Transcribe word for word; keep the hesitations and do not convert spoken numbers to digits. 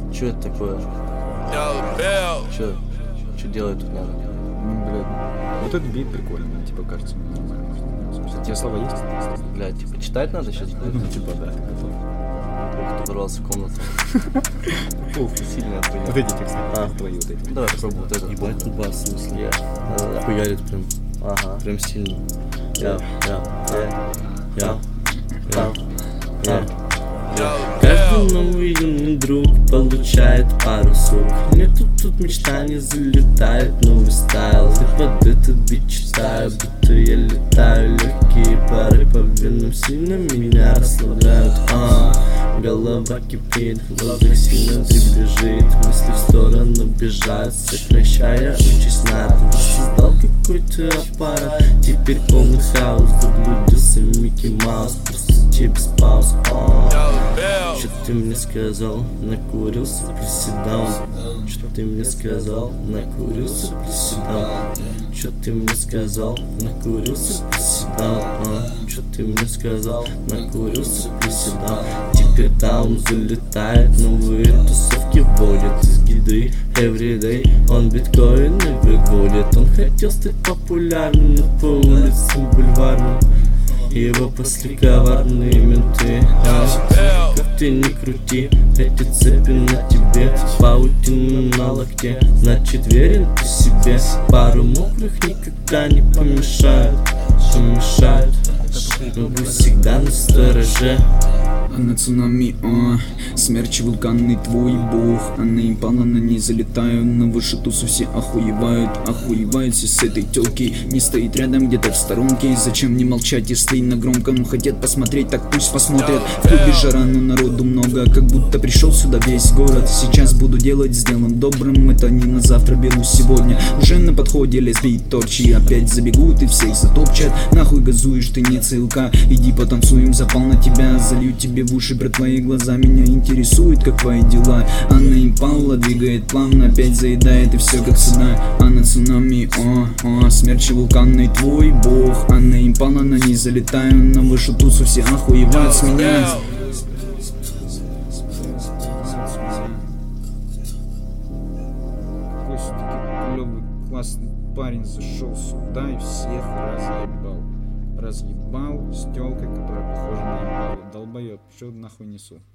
Что это такое? Что? Что делает тут надо? Ну, блядь. Вот этот бит прикольный, типа, кажется, мне нормально. У тебя слова есть? Блядь, типа, читать надо сейчас? Ну, типа, да. Ох, ты ворвался в комнату. Ух, ты сильно охуел. Вот эти тексты. А, твои вот эти. давай попробуй вот этот. Ебать, тут бас, в смысле. Я. Да-да-да. Хуярит прям, Ага. прям сильно. Я. Я. Я, Я. я, я. Каждый новый юный друг получает пару сук. Мне тут тут мечтания залетает новый стайл. И под этот бит читаю, будто я летаю. Легкие пары по венам сильно меня расслабляют. А, голова кипит, глазах сильно дребезжит. Мысли в сторону бежат, сокращая участь надо. Создал какой-то аппарат, теперь полный хаос. Заблудился Микки Маус, просто тебе спаус. Что ты мне сказал? Накурился, приседал. Что ты мне сказал? Накурился, приседал. Что ты мне сказал? Накурился, приседал. Что ты мне сказал? Накурился, приседал. Теперь даун залетает, новые тусовки вводит из гидры everyday. Он биткоины выводит. Он хотел стать популярным, но по улицам бульварным его пасли коварные менты. А, как ты не крути, эти цепи на тебе, паутину на локте, значит верен ты себе. Пару мокрых никогда не помешают, помешают. Но будь всегда настороже. Она цунами, а, смерч вулканный твой бог. Она импала, на ней залетаю, на высоту все охуевают. Охуевают все с этой тёлки, не стоит рядом где-то в сторонке. Зачем не молчать, если на громком хотят посмотреть, так пусть посмотрят. В клубе жара, но народу много, как будто пришел сюда весь город. Сейчас буду делать с делом добрым, это не на завтра, беру сегодня. Уже на подходе лесбий торчи, опять забегут и всех затопчат. Нахуй газуешь, ты не целка, иди потанцуем, запал на тебя, залью тебе в уши про твои глаза. Меня интересует, как твои дела. Она импала, двигает плавно, опять заедает и все как всегда. Она цунами, о, о, смерч вулканный твой бог. Она импала, на ней залетаю, на высоту все охуевают с меня. Какой все-таки клевый, классный парень зашел сюда и всех разъебал. Разъебал с тёлкой, которая похожа на импалу. Долбоёб, что нахуй несу?